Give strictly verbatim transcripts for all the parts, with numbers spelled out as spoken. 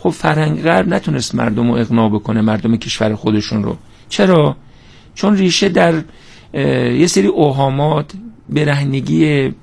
خب فرهنگ غرب نتونست مردم رو اقناع بکنه، مردم کشور خودشون رو. چرا؟ چون ریشه در یه سری اوهامات، برهنگی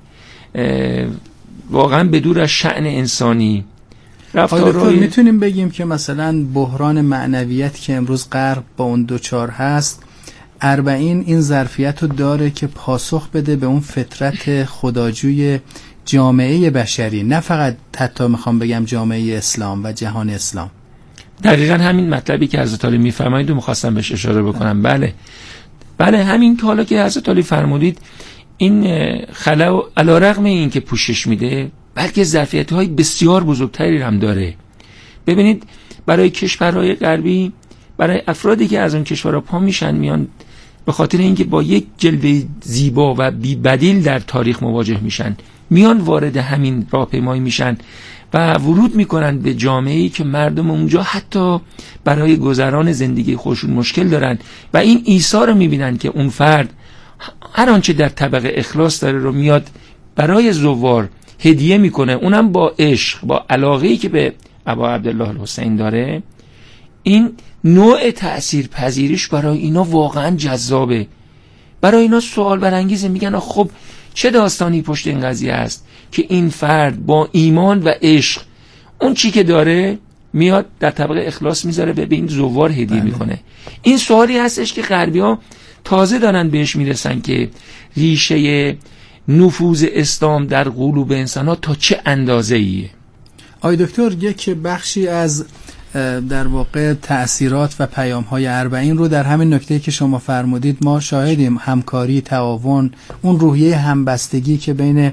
واقعا بدور از شأن انسانی. رفتارهای میتونیم بگیم که مثلا بحران معنویت که امروز غرب با اون دوچار هست، اربعین این ظرفیت رو داره که پاسخ بده به اون فطرت خداجوی جامعه بشری، نه فقط حتی میخوام بگم جامعه اسلام و جهان اسلام. دقیقا همین مطلبی که حضرت علی میفرمایید و میخواستم بهش اشاره بکنم. بله بله همین که حالا که حضرت علی فرمودید، این خلا علیرغم این که پوشش میده، بلکه ظرفیت‌های بسیار بزرگتری هم داره. ببینید برای کشورهای غربی، برای افرادی که از اون کشورها پا میشن میان به خاطر اینکه با یک جلوه زیبا و بی بدیل در تاریخ مواجه میشن، میان وارد همین راهپیمایی میشن و ورود میکنن به جامعه‌ای که مردم اونجا حتی برای گذران زندگی خودشون مشکل دارن و این ایثار رو میبینن که اون فرد هر آنچه در طبقه اخلاص داره رو میاد برای زوار هدیه میکنه، اونم با عشق، با علاقه‌ای که به ابا عبدالله الحسین داره. این نوع تأثیر پذیریش برای اینا واقعا جذابه، برای اینا سوال برانگیزه. میگن خب چه داستانی پشت این قضیه است که این فرد با ایمان و عشق اون چی که داره میاد در طبقه اخلاص میذاره و به این زوار هدیه بله. میکنه. این سوالی هستش که غربی‌ها تازه دارن بهش میرسن که ریشه نفوذ اسلام در قلوب انسان‌ها تا چه اندازه‌ایه. آی دکتر، یک بخشی از در واقع تأثیرات و پیام‌های اربعین رو در همین نکته‌ای که شما فرمودید ما شاهدیم، همکاری، تعاون، اون روحیه همبستگی که بین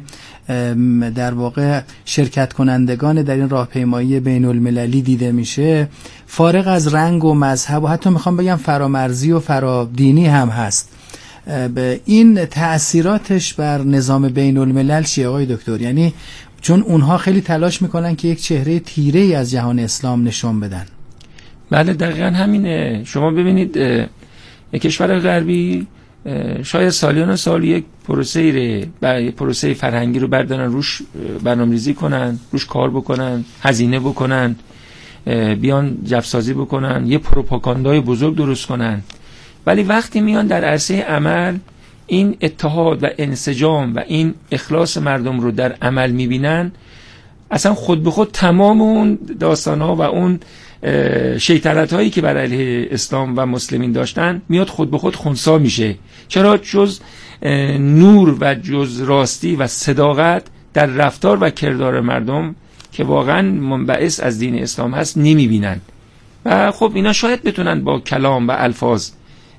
در واقع شرکت کنندگان در این راهپیمایی بین المللی دیده میشه، فارغ از رنگ و مذهب و حتی میخوام بگم فرامرزی و فرادینی هم هست. به این تأثیراتش بر نظام بین الملل چیه آقای دکتر؟ یعنی چون اونها خیلی تلاش میکنن که یک چهره تیره ای از جهان اسلام نشون بدن. بله دقیقا همینه. شما ببینید یک کشور غربی شاید سالیان سال یک پروسه ر پروسه فرهنگی رو بردارن، روش برنامه‌ریزی کنن، روش کار بکنن، هزینه بکنن، بیان جفسازی بکنن، یه پروپاگاندای بزرگ درست کنن، ولی وقتی میان در عرصه عمل این اتحاد و انسجام و این اخلاص مردم رو در عمل میبینن، اصلا خود به خود تمام اون داستان‌ها و اون شیطنت هایی که بر علیه اسلام و مسلمین داشتن میاد خود به خود خنثی میشه. چرا؟ جز نور و جز راستی و صداقت در رفتار و کردار مردم که واقعا منبعث از دین اسلام هست نمیبینن. و خب اینا شاید بتونن با کلام و الفاظ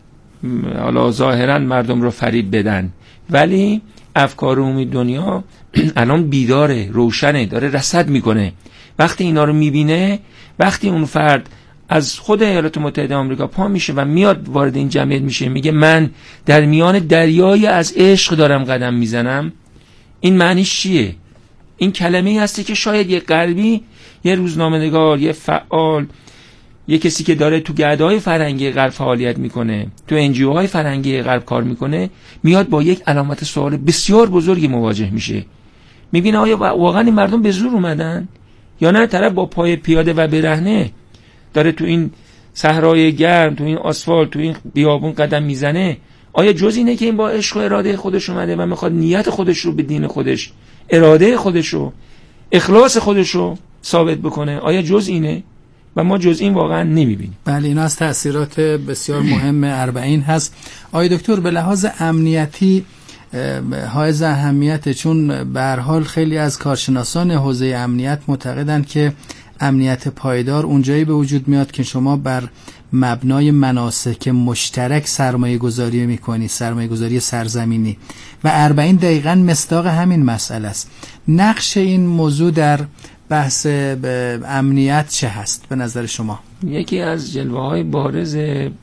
حالا ظاهرا مردم رو فریب بدن، ولی افکار عمومی دنیا الان بیداره، روشنه، داره رصد میکنه. وقتی اینا رو میبینه، وقتی اون فرد از خود ایالات متحده آمریکا پا میشه و میاد وارد این جمعیت میشه، میگه من در میان دریایی از عشق دارم قدم میزنم، این معنیش چیه؟ این کلمه‌ای هستی که شاید یه غربی، یه روزنامه‌نگار، یه فعال، یه کسی که داره تو گرده‌های فرهنگی غرب فعالیت میکنه، تو انجیوهای فرهنگی غرب کار میکنه، میاد با یک علامت سوال بسیار بزرگی مواجه میشه. میبینه آیا واقعا این مردم به زور اومدن یا نه طرف با پای پیاده و برهنه داره تو این صحرای گرم، تو این آسفالت، تو این بیابون قدم میزنه. آیا جز اینه که این با عشق و اراده خودش اومده و میخواد نیت خودش رو به دین خودش، اراده خودش رو، اخلاص خودش رو ثابت بکنه؟ آیا جز اینه؟ و ما جز این واقعا نمیبینیم. بله، این از تأثیرات بسیار مهم اربعین هست. آقای دکتر، به لحاظ امنیتی حائز اهمیته، چون به هر حال خیلی از کارشناسان حوزه امنیت معتقدند که امنیت پایدار اونجایی به وجود میاد که شما بر مبنای مناسک مشترک سرمایه گذاری میکنی، سرمایه گذاری سرزمینی، و اربعین دقیقاً مصداق همین مسئله است. نقش این موضوع در بحث امنیت چه هست به نظر شما؟ یکی از جلوه‌های بارز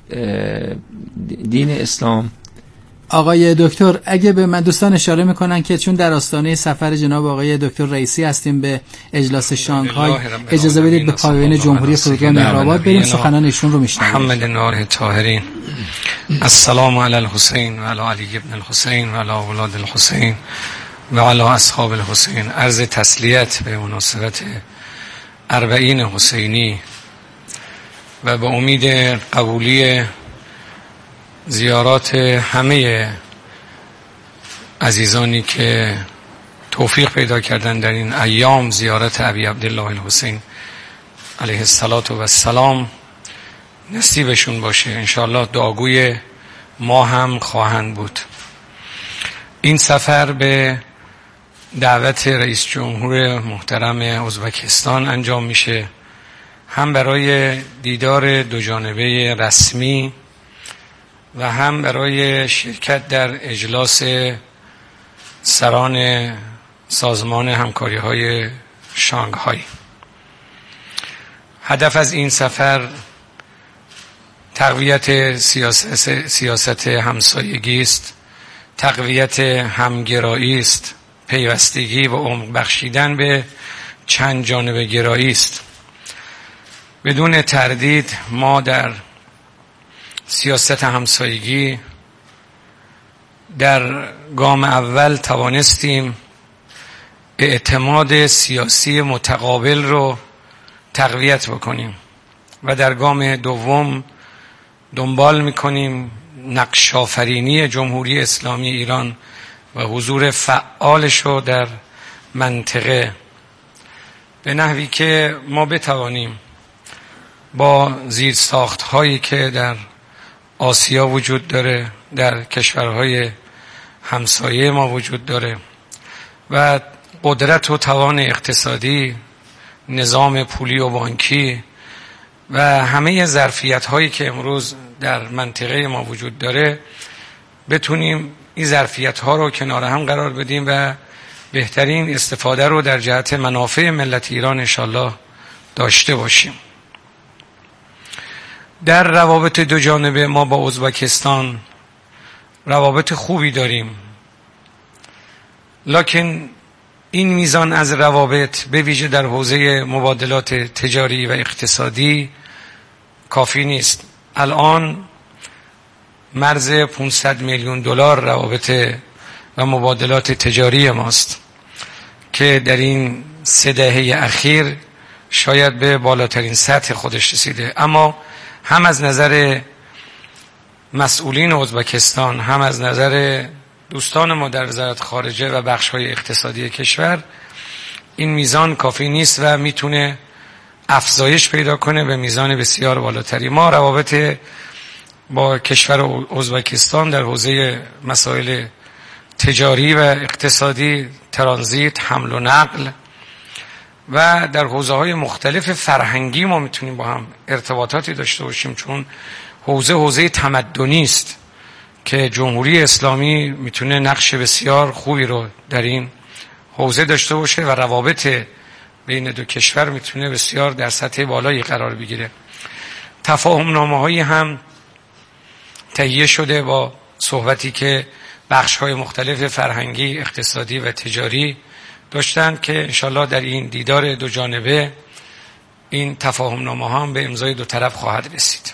دین اسلام. آقای دکتر، اگه به من دوستان اشاره میکنن که چون در آستانه سفر جناب آقای دکتر رئیسی هستیم به اجلاس شانگهای، اجازه بدید به پایان جمهوری فرودگاه مهرآباد بریم، سخنان ایشون رو میشنویم. محمد نور طاهرین. السلام علی الحسین و علی علی ابن الحسین و علی اولاد الحسین و علی اصحاب الحسین. عرض تسلیت به مناسبت اربعین حسینی و به امید قبولی زیارات همه عزیزانی که توفیق پیدا کردن در این ایام زیارت ابی عبدالله الحسین علیه السلام نصیبشون باشه. انشاءالله دعاگوی ما هم خواهند بود. این سفر به دعوت رئیس جمهور محترم ازبکستان انجام میشه، هم برای دیدار دو جانبه رسمی و هم برای شرکت در اجلاس سران سازمان همکاری های شانگهای. هدف از این سفر تقویت سیاست, سیاست همسایگی است، تقویت همگرایی است، پیوستگی و عمق بخشیدن به چند جانبه گرایی است. بدون تردید ما در سیاست همسایگی در گام اول توانستیم اعتماد سیاسی متقابل رو تقویت بکنیم و در گام دوم دنبال میکنیم نقش آفرینی جمهوری اسلامی ایران و حضور فعالش رو در منطقه به نحوی که ما بتوانیم با زیرساخت هایی که در آسیا وجود داره، در کشورهای همسایه ما وجود داره و قدرت و توان اقتصادی، نظام پولی و بانکی و همه ظرفیت هایی که امروز در منطقه ما وجود داره، بتونیم این ظرفیت ها رو کنار هم قرار بدیم و بهترین استفاده رو در جهت منافع ملت ایران انشالله داشته باشیم. در روابط دو جانبه ما با ازبکستان روابط خوبی داریم، لکن این میزان از روابط به ویژه در حوزه مبادلات تجاری و اقتصادی کافی نیست. الان مرز پانصد میلیون دلار روابط و مبادلات تجاری ماست که در این سه دهه اخیر شاید به بالاترین سطح خودش رسیده، اما هم از نظر مسئولین ازبکستان هم از نظر دوستان ما در وزارت خارجه و بخش‌های اقتصادی کشور این میزان کافی نیست و میتونه افزایش پیدا کنه به میزان بسیار بالاتری. ما روابط با کشور ازبکستان در حوزه مسائل تجاری و اقتصادی، ترانزیت، حمل و نقل و در حوزه‌های مختلف فرهنگی ما میتونیم با هم ارتباطاتی داشته باشیم، چون حوزه حوزه تمدنی است که جمهوری اسلامی میتونه نقش بسیار خوبی رو در این حوزه داشته باشه و روابط بین دو کشور میتونه بسیار در سطح بالایی قرار بگیره. تفاهم نامه هایی هم تهیه شده با صحبتی که بخش های مختلف فرهنگی، اقتصادی و تجاری داشتند که انشالله در این دیدار دو جانبه این تفاهم نامه ها هم به امضای دو طرف خواهد رسید.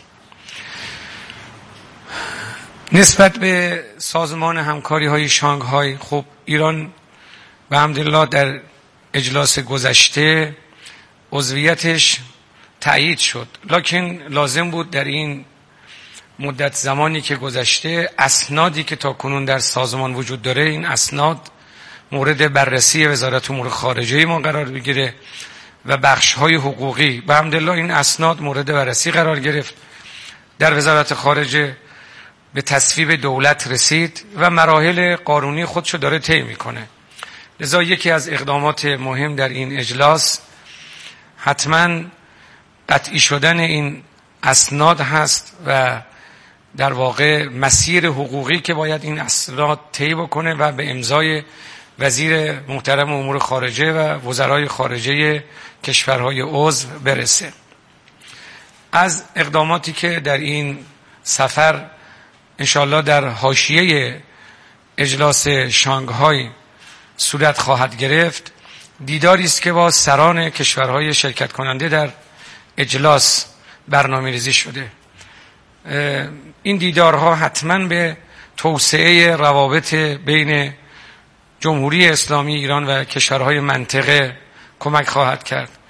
نسبت به سازمان همکاری های شانگهای، خب ایران به حمدالله در اجلاس گذشته عضویتش تایید شد، لکن لازم بود در این مدت زمانی که گذشته اسنادی که تا کنون در سازمان وجود داره این اسناد مورد بررسی وزارت امور خارجه ما قرار بگیره و بخش‌های حقوقی. به حمدالله این اسناد مورد بررسی قرار گرفت، در وزارت خارجه به تصویب دولت رسید و مراحل قانونی خودشو داره طی میکنه. لذا یکی از اقدامات مهم در این اجلاس حتما قطعی شدن این اسناد هست و در واقع مسیر حقوقی که باید این اسناد طی بکنه و به امضای وزیر محترم امور خارجه و وزرای خارجه کشورهای عضو برسه. از اقداماتی که در این سفر انشالله در حاشیه اجلاس شانگهای صورت خواهد گرفت، دیداری است که با سران کشورهای شرکت کننده در اجلاس برنامه‌ریزی شده. این دیدارها حتما به توسعه روابط بین جمهوری اسلامی ایران و کشورهای منطقه کمک خواهد کرد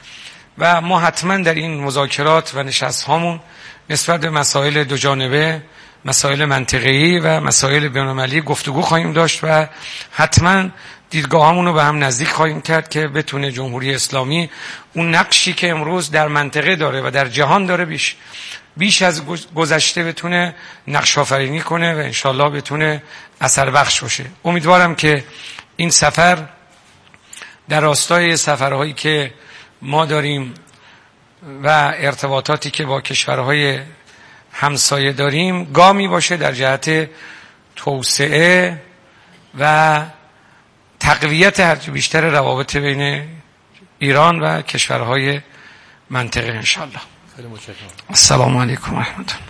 و ما حتما در این مذاکرات و نشست هامون نسبت به مسائل دو جانبه، مسائل منطقه‌ای و مسائل بین‌المللی گفتگو خواهیم داشت و حتما دیدگاهامون رو به هم نزدیک خواهیم کرد که بتونه جمهوری اسلامی اون نقشی که امروز در منطقه داره و در جهان داره بیش بیش از گذشته بتونه نقش آفرینی کنه و انشالله بتونه اثر بخش باشه. امیدوارم که این سفر در راستای سفرهایی که ما داریم و ارتباطاتی که با کشورهای همسایه داریم گامی باشه در جهت توسعه و تقویت هرچه بیشتر روابط بین ایران و کشورهای منطقه انشالله. خیلی متشکرم. السلام علیکم و رحمت الله.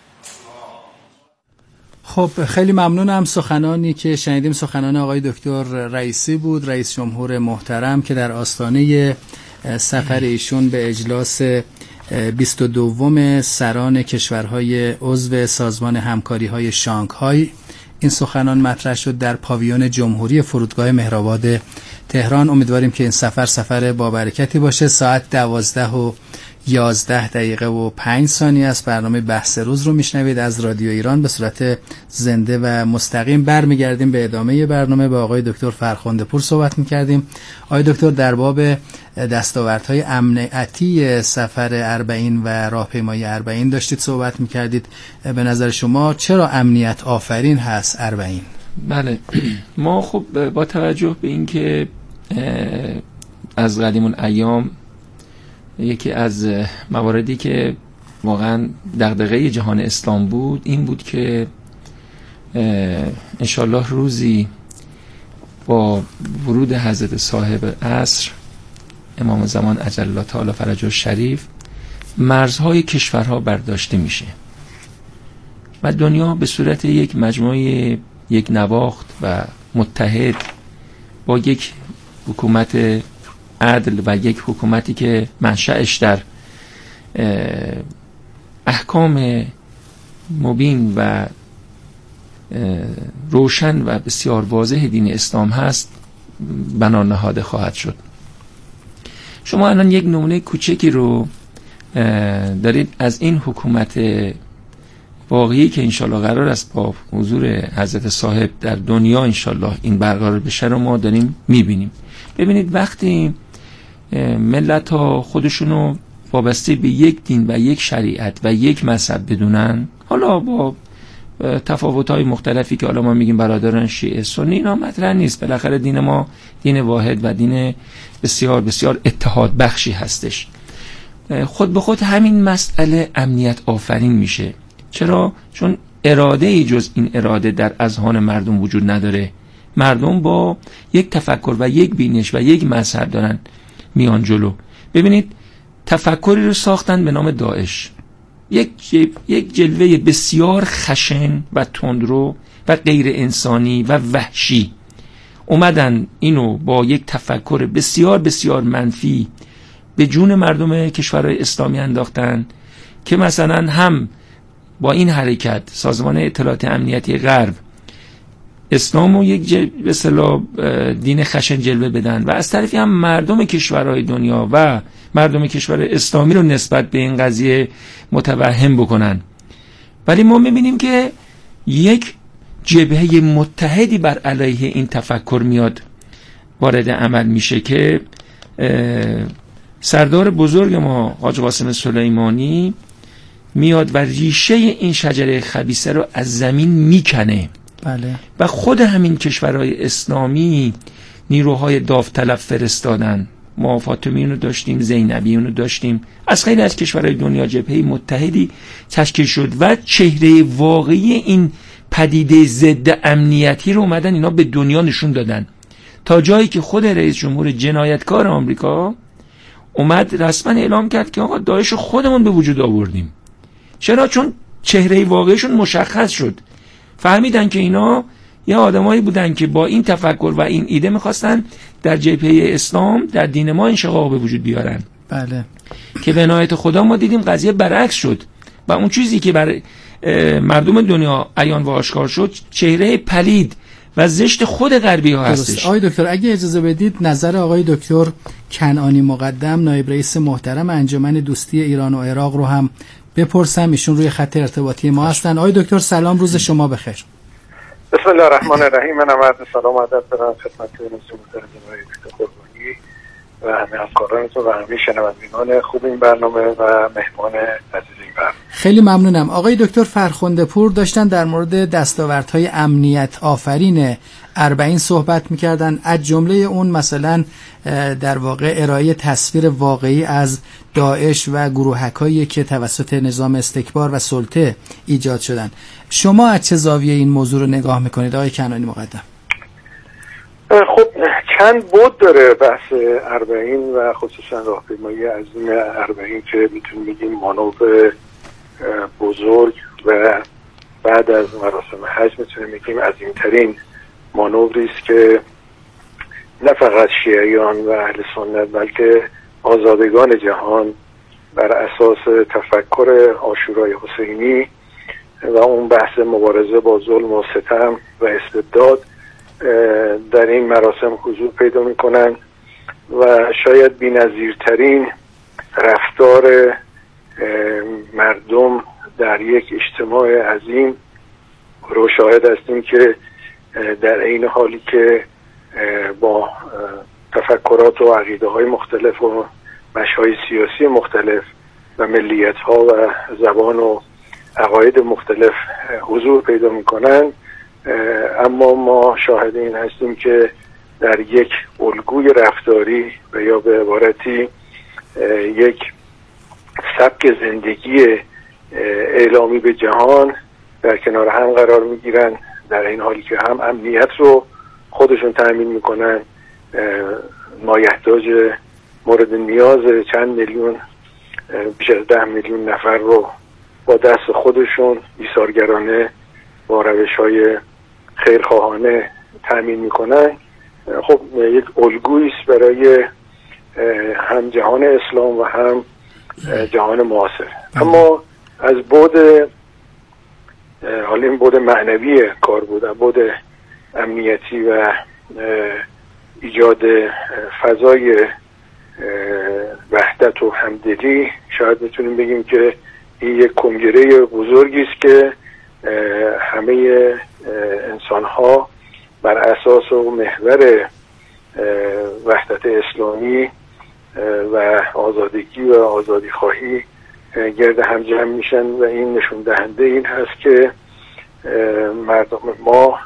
خب خیلی ممنونم. سخنانی که شنیدیم سخنان آقای دکتر رئیسی بود، رئیس جمهور محترم، که در آستانه سفر ایشون به اجلاس بیست و دوم سران کشورهای عضو سازمان همکاری‌های شانگهای این سخنان مطرح شد در پاویون جمهوری فرودگاه مهرآباد تهران. امیدواریم که این سفر سفر با برکتی باشه. ساعت دوازده و یازده دقیقه و پنج ثانیه است. برنامه بحث روز رو میشنوید از رادیو ایران به صورت زنده و مستقیم. برمیگردیم به ادامه برنامه. با آقای دکتر فرخنده پور صحبت میکردیم. آقای دکتر در باب دستاوردهای امنیتی سفر اربعین و راهپیمایی اربعین داشتید صحبت میکردید. به نظر شما چرا امنیت آفرین هست اربعین؟ بله، ما خب با توجه به اینکه از قدیم الایام یکی از مواردی که واقعا دغدغه جهان اسلام بود این بود که انشالله روزی با ورود حضرت صاحب عصر امام زمان عجل الله تعالی فرجه الشریف مرزهای کشورها برداشته میشه و دنیا به صورت یک مجموعه یک نواخت و متحد با یک حکومت عدل و یک حکومتی که منشأش در احکام مبین و روشن و بسیار واضح دین اسلام هست بنا نهاده خواهد شد. شما الان یک نمونه کوچکی رو دارید از این حکومت واقعی که انشالله قرار است با حضور حضرت صاحب در دنیا انشالله این برقرار بشه رو ما داریم میبینیم. ببینید وقتی ملت ها خودشونو وابسته به یک دین و یک شریعت و یک مذهب بدونن، حالا با تفاوت‌های مختلفی که حالا ما میگیم برادران شیعه سنی، اینا مطرح نیست. بالاخره دین ما دین واحد و دین بسیار بسیار اتحاد بخشی هستش. خود به خود همین مسئله امنیت آفرین میشه. چرا؟ چون اراده ای جز این اراده در اذهان مردم وجود نداره. مردم با یک تفکر و یک بینش و یک مذهب دارن میان جلو. ببینید تفکری رو ساختن به نام داعش، یک یک جلوه بسیار خشن و تندرو و غیر انسانی و وحشی. اومدن اینو با یک تفکر بسیار بسیار منفی به جون مردم کشورهای اسلامی انداختن که مثلا هم با این حرکت سازمان اطلاعات امنیتی غرب اسلامو یک جل... به اصطلاح دین خشن جلوه بدن و از طرفی هم مردم کشورهای دنیا و مردم کشور اسلامی رو نسبت به این قضیه متوهم بکنن. ولی ما میبینیم که یک جبهه متحدی بر علیه این تفکر میاد وارد عمل میشه که سردار بزرگ ما حاج قاسم سلیمانی میاد و ریشه این شجره خبیثه رو از زمین میکنه. بله. و خود همین کشورهای اسلامی نیروهای داوطلب فرستادن. ما فاطمیون رو داشتیم، زینبیون رو داشتیم، از خیلی از کشورهای دنیا جبهه متحدی تشکیل شد و چهره واقعی این پدیده ضد امنیتی رو اومدن اینا به دنیا نشون دادن، تا جایی که خود رئیس جمهور جنایتکار آمریکا اومد رسما اعلام کرد که آقا داعش خودمون به وجود آوردیم. چرا؟ چون چهره واقعیشون مشخص شد. فهمیدن که اینا یه آدمایی بودن که با این تفکر و این ایده میخواستن در جبهه اسلام در دین ما انشقاق به وجود بیارن. بله. که به عنایت خدا ما دیدیم قضیه برعکس شد و اون چیزی که برای مردم دنیا عیان و آشکار شد چهره پلید و زشت خود غربی ها هستش. آقای دکتر اگه اجازه بدید نظر آقای دکتر کنعانی مقدم نایب رئیس محترم انجمن دوستی ایران و عراق رو هم بپرسم، ایشون روی خط ارتباطی ما هستن. آقای دکتر سلام، روز شما بخیر. بسم الله الرحمن الرحیم. من عرض سلام و ادب دارم خدمت محترم جناب دکتر قربانی و همه همکارانتون و همه شنوندگان خوب این برنامه و مهمان عزیز این برنامه. خیلی ممنونم. آقای دکتر فرخنده پور داشتن در مورد دستاوردهای امنیت آفرین اربعین صحبت می‌کردن، از جمله اون مثلا در واقع ارائه تصویر واقعی از داعش و گروهکایی که توسط نظام استکبار و سلطه ایجاد شدن. شما از چه زاویه این موضوع رو نگاه میکنید آقای کنعانی مقدم؟ خب چند بود داره بحث اربعین و خصوصا راهپیمایی عظیم اربعین که میتونیم بگیم مانور بزرگ و بعد از مراسم حج میتونیم بگیم عظیمترین مانوری است که نه فقط شیعیان و اهل سنت بلکه آزادگان جهان بر اساس تفکر عاشورای حسینی و اون بحث مبارزه با ظلم و ستم و استبداد در این مراسم حضور پیدا میکنن و شاید بی‌نظیرترین رفتار مردم در یک اجتماع عظیم رو شاهد هستیم که در این حالی که با تفکرات و عقیده های مختلف و مشاهای سیاسی مختلف و ملیت ها و زبان و عقاید مختلف حضور پیدا میکنن، اما ما شاهد این هستیم که در یک الگوی رفتاری و یا به عبارتی یک سبک زندگی اعلامی به جهان در کنار هم قرار میگیرن، در این حالی که هم امنیت رو خودشون تأمین میکنن، مایحتاج مورد نیاز چند میلیون بیش از ده میلیون نفر رو با دست خودشون ایثارگرانه با روش‌های خیرخواهانه تأمین میکنن. خب یک الگویی است برای هم جهان اسلام و هم جهان معاصر. اما از بعد حالا این بعد معنوی کار بود، بعد امنیتی و ایجاد فضای وحدت و همدلی شاید بتونیم بگیم که این یک کنگره بزرگی است که همه انسان‌ها بر اساس و محور وحدت اسلامی و آزادگی و آزادی خواهی گرد هم جمع میشن و این نشون دهنده این هست که مردم ما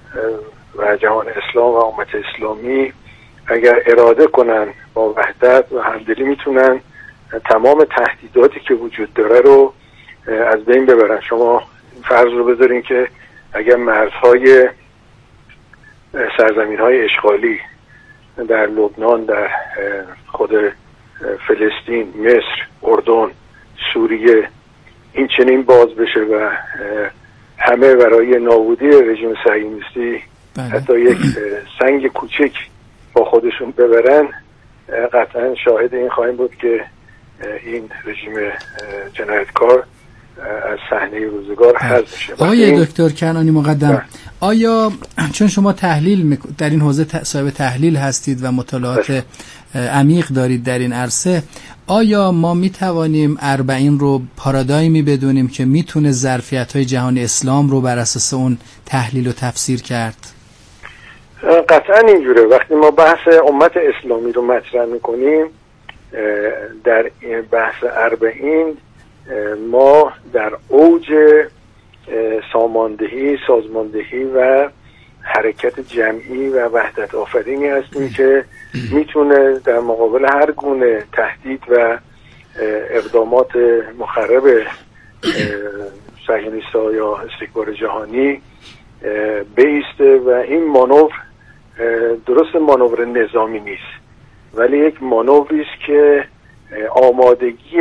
و جهان اسلام و امت اسلامی اگر اراده کنن با وحدت و همدلی میتونن تمام تهدیداتی که وجود داره رو از بین ببرن. شما فرض رو بذارین که اگر مرزهای سرزمین‌های اشغالی در لبنان، در خود فلسطین، مصر، اردن، سوریه این چنین باز بشه و همه برای نابودی رژیم صهیونیستی حتی یک سنگ کوچک با خودشون ببرن، قطعا شاهد این خواهیم بود که این رژیم جنایتکار از صحنه روزگار حذف بشه. آقای دکتر کنعانی مقدم، آیا چون شما تحلیل در این حوزه صاحب تحلیل هستید و مطالعات عمیق دارید در این عرصه، آیا ما می توانیم اربعین رو پارادایمی بدونیم که میتونه ظرفیت‌های جهان اسلام رو بر اساس اون تحلیل و تفسیر کرد؟ قطعا اینجوره. وقتی ما بحث امت اسلامی رو مطرح میکنیم در بحث اربعین، ما در اوج ساماندهی، سازماندهی و حرکت جمعی و وحدت آفرینی هستیم که میتونه در مقابل هر گونه تهدید و اقدامات مخرب صهیونیست‌ها یا استکبار جهانی بایسته و این مانور درست مانور نظامی نیست، ولی یک مانوری است که آمادگی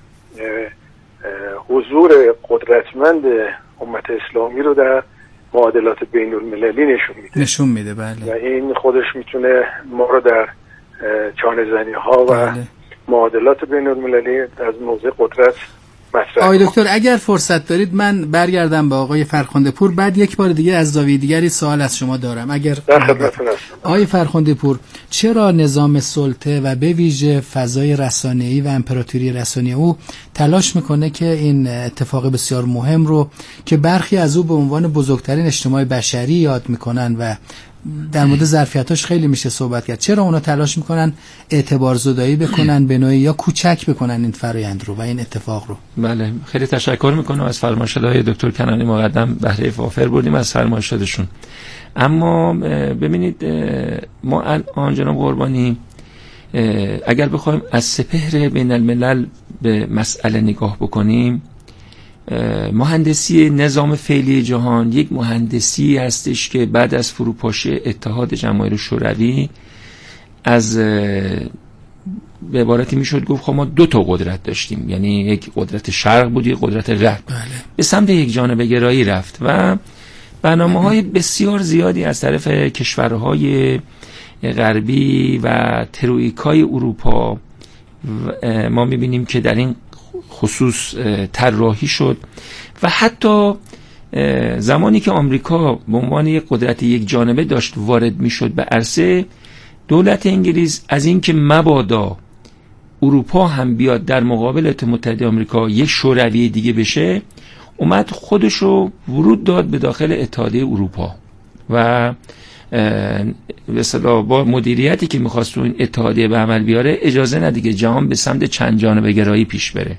حضور قدرتمند امت اسلامی رو در معادلات بین المللی نشون میده نشون میده بله. و این خودش میتونه ما رو در چانه زنی ها و بله. معادلات بین المللی از موضع قدرت مطرح. آقای دکتر اگر فرصت دارید من برگردم به آقای فرخنده پور، بعد یک بار دیگه از زاویه دیگری سوال از شما دارم. اگر در خدمتتون هستم. آقای فرخنده پور، چرا نظام سلطه و به ویژه فضای رسانه‌ای و امپراتوری رسانه‌ای او تلاش میکنه که این اتفاق بسیار مهم رو که برخی از او به عنوان بزرگترین اجتماع بشری یاد میکنن و در مورد ظرفیتاش خیلی میشه صحبت کرد، چرا اونا تلاش میکنن اعتبار زدایی بکنن به نوعی یا کوچک بکنن این فرآیند رو و این اتفاق رو؟ بله، خیلی تشکر میکنم از فرمایشات دکتر کنانی مقدم، بهره وافر بردیم از فرمایشاتشون. اما ببینید ما الان جناب قربانی اگر بخوایم از سپهر بین الملل به مسئله نگاه بکنیم، مهندسی نظام فعلی جهان یک مهندسی هستش که بعد از فروپاشی اتحاد جماهیر شوروی از به عبارتی میشد گفت خب ما دو تا قدرت داشتیم، یعنی یک قدرت شرق بود یک قدرت غرب، بله. به سمت یک جانبه گرایی رفت و برنامه‌های بسیار زیادی از طرف کشورهای غربی و تروئیکای اروپا ما میبینیم که در این خصوص طراحی شد و حتی زمانی که آمریکا به عنوان یک قدرت یک جانبه داشت وارد میشد به عرصه، دولت انگلیس از اینکه مبادا اروپا هم بیاد در مقابل ایالات متحده آمریکا یک شوروی دیگه بشه، اومد خودشو ورود داد به داخل اتحادیه اروپا و به اصطلاح با مدیریتی که می‌خواست این اتحادیه به عمل بیاره اجازه ندیگه جهان به سمت چند جانبه گرایی پیش بره.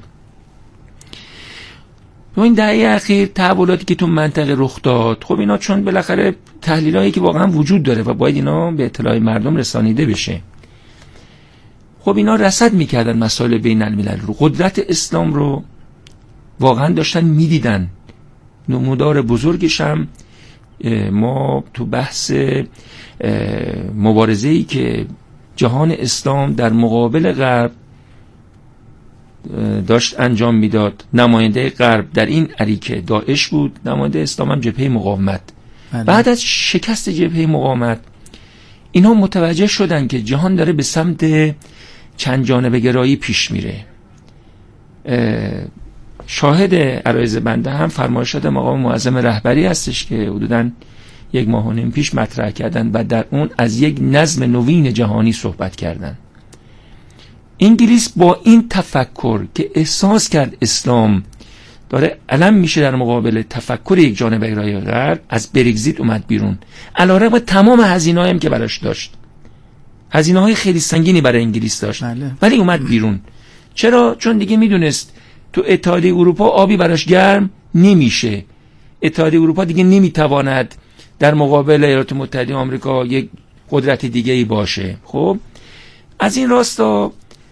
و این دهه اخیر تحولاتی که تو منطقه رخ داد، خب اینا چون بالاخره تحلیلایی که واقعا وجود داره و باید اینا به اطلاع مردم رسانیده بشه، خب اینا رصد میکردن مسائل بین الملل رو، قدرت اسلام رو واقعا داشتن میدیدن. نمودار بزرگش هم ما تو بحث مبارزه‌ای که جهان اسلام در مقابل غرب داشت انجام میداد، نماینده غرب در این اریکه داعش بود، نماینده اسلام هم جبهه مقاومت. بله. بعد از شکست جبهه مقاومت اینها متوجه شدن که جهان داره به سمت چند جانبه گرایی پیش میره. شاهد عرایض بنده هم فرمایشات مقام معظم رهبری هستش که حدوداً یک ماه و نیم پیش مطرح کردن و در اون از یک نظم نوین جهانی صحبت کردن. انگلیس با این تفکر که احساس کرد اسلام داره علم میشه در مقابل تفکر یک جانبه گرایی غرب، از برگزیت اومد بیرون، علیرغم تمام هزینه‌هایی هم که براش داشت، هزینه‌های خیلی سنگینی برای انگلیس داشت، بله. ولی اومد بیرون. چرا؟ چون دیگه میدونست تو اتحادیه اروپا آبی براش گرم نمیشه، اتحادیه اروپا دیگه نمیتواند در مقابل ایالات متحده آمریکا یک قدرت دیگه‌ای باشه. خب از این راستا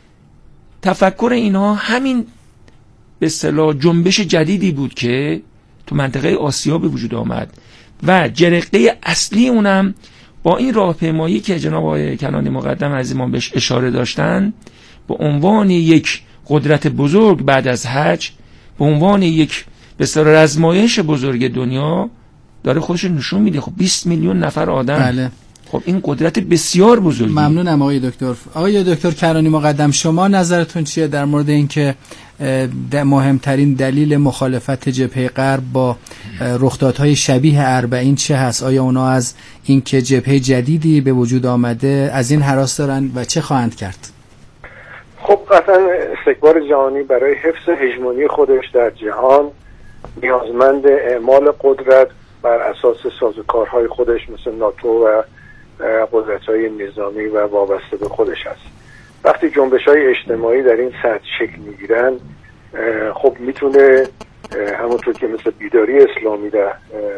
تفکر اینها همین به اصطلاح جنبش جدیدی بود که تو منطقه آسیا به وجود آمد و جرقه اصلی اونم با این راهپیمایی که جناب آقای کنانی مقدم عزیزمان بهش اشاره داشتن، به عنوان یک قدرت بزرگ بعد از حج، به عنوان یک به اصطلاح رزمایش بزرگ دنیا داره خودش نشون میده. خب بیست میلیون نفر آدم، بله. خب این قدرت بسیار بزرگی. ممنونم آقای دکتر. آقای دکتر کنانی مقدم، شما نظرتون چیه در مورد اینکه مهمترین دلیل مخالفت جبهه غرب با رخدادهای شبیه اربعین چه هست؟ آیا اونا از اینکه جبهه جدیدی به وجود آمده از این هراس دارن و چه خواهند کرد؟ خب قطعا استکبار جهانی برای حفظ هژمونی خودش در جهان نیازمند اعمال قدرت بر اساس سازوکارهای خودش مثل ناتو و قدرت‌های نظامی و وابسته به خودش است. وقتی جنبش‌های اجتماعی در این سطح شکل می‌گیرن، خب میتونه همونطور که مثل بیداری اسلامی در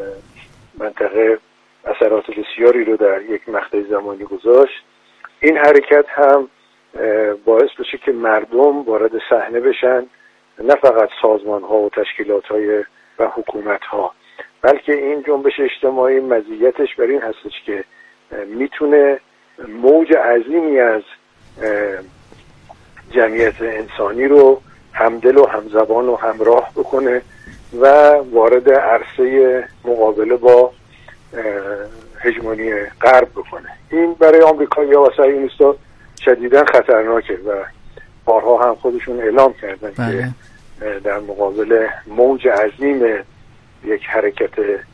منطقه اثرات بسیاری رو در یک مقطع زمانی گذاشت، این حرکت هم باعث بشه که مردم وارد صحنه بشن، نه فقط سازمان‌ها و تشکیلات‌های و حکومت‌ها، بلکه این جنبش اجتماعی مزیتش بر این هستش که میتونه موج عظیمی از جمعیت انسانی رو همدل و همزبان و همراه بکنه و وارد عرصه مقابله با هژمونی غرب بکنه. این برای آمریکا یا واسه صهیونیست‌ها شدیداً خطرناکه و بارها هم خودشون اعلام کردن بله. که در مقابل موج عظیم یک حرکت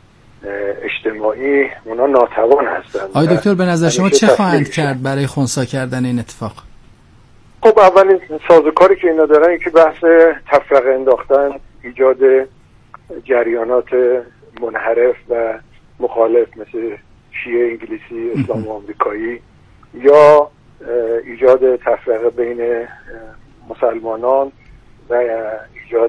اجتماعی اونا ناتوان هستند. آقای دکتر به نظر شما چه خواهند کرد برای خنثی کردن این اتفاق؟ خب اولین سازوکاری که اینا دارن این که بحث تفرقه انداختن، ایجاد جریانات منحرف و مخالف مثل شیعه انگلیسی، اسلام آمریکایی، یا ایجاد تفرقه بین مسلمانان و ایجاد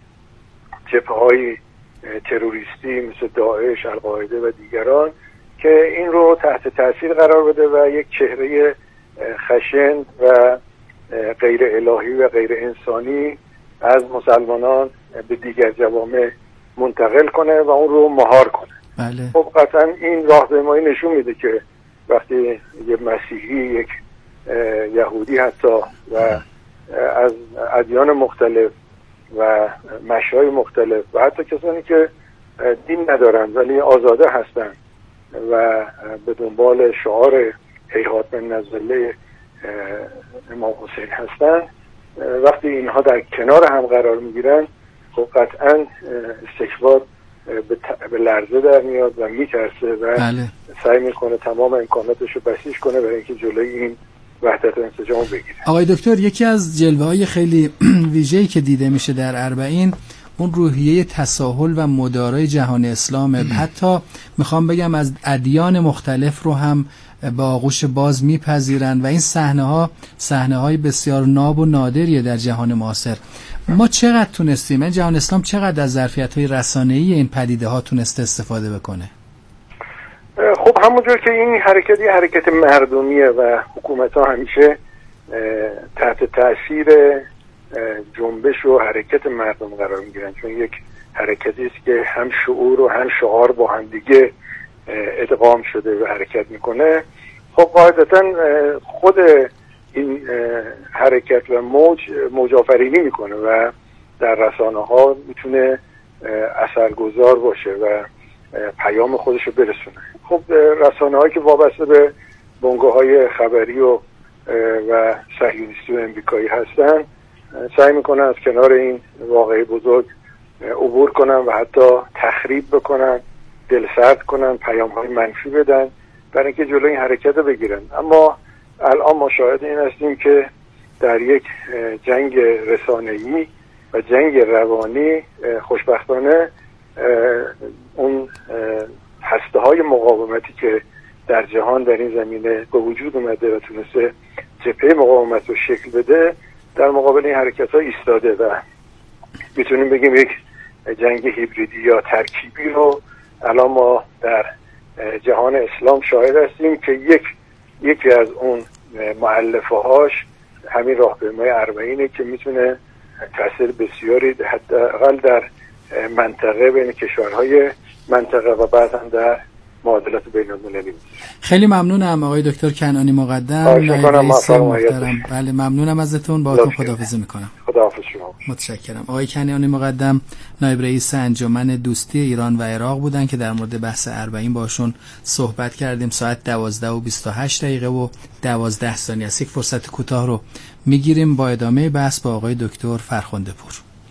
جبهه‌های تروریستی مثل داعش، القاعده و دیگران که این رو تحت تاثیر قرار بده و یک چهره خشن و غیر الهی و غیر انسانی از مسلمانان به دیگر جوامع منتقل کنه و اون رو مهار کنه. بله. خب قطعا این راهپیمایی نشون میده که وقتی یه مسیحی، یک یهودی حتی و از ادیان مختلف و مشای مختلف و حتی کسانی که دین ندارن ولی آزاده هستن و به دنبال شعار هیهات من نزله امام حسین هستن، وقتی اینها در کنار هم قرار میگیرن خب قطعا استکبار به لرزه در میاد و میترسه و بله. سعی میکنه تمام امکاناتش رو بسیج کنه برای اینکه جلوی این وحدت و انسجام بگیره. آقای دکتر، یکی از جلوه‌های خیلی ویژه‌ای که دیده میشه در اربعین اون روحیه تساهل و مدارای جهان اسلامه. حتی میخوام بگم از ادیان مختلف رو هم با آغوش باز میپذیرن و این صحنه‌ها صحنه‌های بسیار ناب و نادریه در جهان معاصر. ما چقدر تونستیم، این جهان اسلام چقدر از ظرفیت‌های رسانه‌ای این پدیده‌ها تونسته استفاده بکنه؟ خب همونجور که این حرکت یه حرکت مردمیه و حکومت‌ها همیشه تحت تاثیر جنبش و حرکت مردم قرار میگیرن، چون یک حرکتی است که هم شعور و هم شعار با هم دیگه ادغام شده و حرکت میکنه. خب قاعدتا خود این حرکت و موج موج آفرینی میکنه و در رسانه ها میتونه اثرگذار باشه و پیام خودش رو برسونه. خب رسانه هایی که وابسته به بنگاه های خبری و و صهیونیستی و امریکایی هستن سعی میکنن از کنار این واقعه بزرگ عبور کنن و حتی تخریب بکنن، دلسرد کنن، پیام های منفی بدن برای اینکه جلوی این حرکت رو بگیرن. اما الان ما شاهد این هستیم که در یک جنگ رسانه‌ای و جنگ روانی خوشبختانه اون هسته های مقاومتی که در جهان در این زمینه به وجود اومده و تونسته جبهه مقاومت رو شکل بده در مقابل این حرکت ها ایستاده و میتونیم بگیم یک جنگ هیبریدی یا ترکیبی رو الان ما در جهان اسلام شاهد هستیم که یک یکی از اون مؤلفه هاش همین راهپیمای اربعینه که میتونه تاثیر بسیاری حداقل در منطقه بین کشورهای منطقه و بعد هم در معادلات بین‌المللی بوده. خیلی ممنونم آقای دکتر کنعانی مقدم، نایب رئیس محترم. بله ممنونم ازتون، باهاتون خداحافظی میکنم. خداحافظ شما. متشکرم. آقای کنعانی مقدم نایب رئیس انجمن دوستی ایران و عراق بودن که در مورد بحث اربعین باشون صحبت کردیم. ساعت دوازده و بیست و هشت دقیقه و دوازده ثانیه است. یک فرصت کوتاه رو میگیریم با ادامه بحث با آقای دکتر فرخنده پور.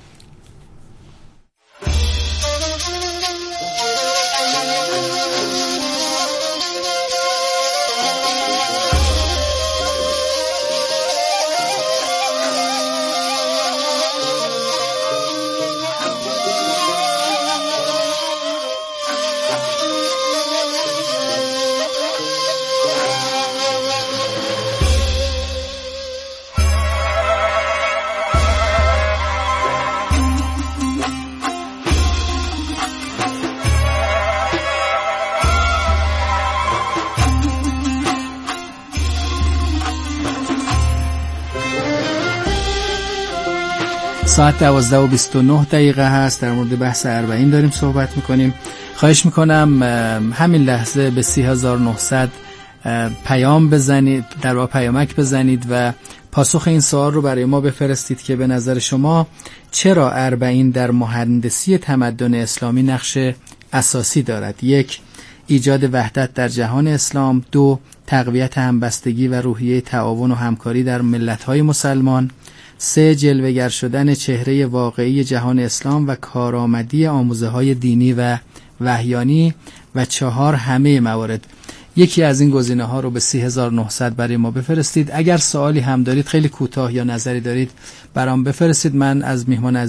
ساعت دوازده و بیست و نه دقیقه هست. در مورد بحث اربعین داریم صحبت میکنیم. خواهش میکنم همین لحظه به سی هزار و نهصد پیام بزنید، در واقع پیامک بزنید و پاسخ این سوال رو برای ما بفرستید که به نظر شما چرا اربعین در مهندسی تمدن اسلامی نقش اساسی دارد؟ یک، ایجاد وحدت در جهان اسلام. دو، تقویت همبستگی و روحیه تعاون و همکاری در ملت‌های مسلمان. سه جلوه‌گر شدن چهره واقعی جهان اسلام و کارآمدی آموزه‌های دینی و وحیانی و چهار همه موارد. یکی از این گزینه‌ها رو به سی هزار و نهصد برای ما بفرستید. اگر سوالی هم دارید خیلی کوتاه یا نظری دارید برام بفرستید. من از میهمان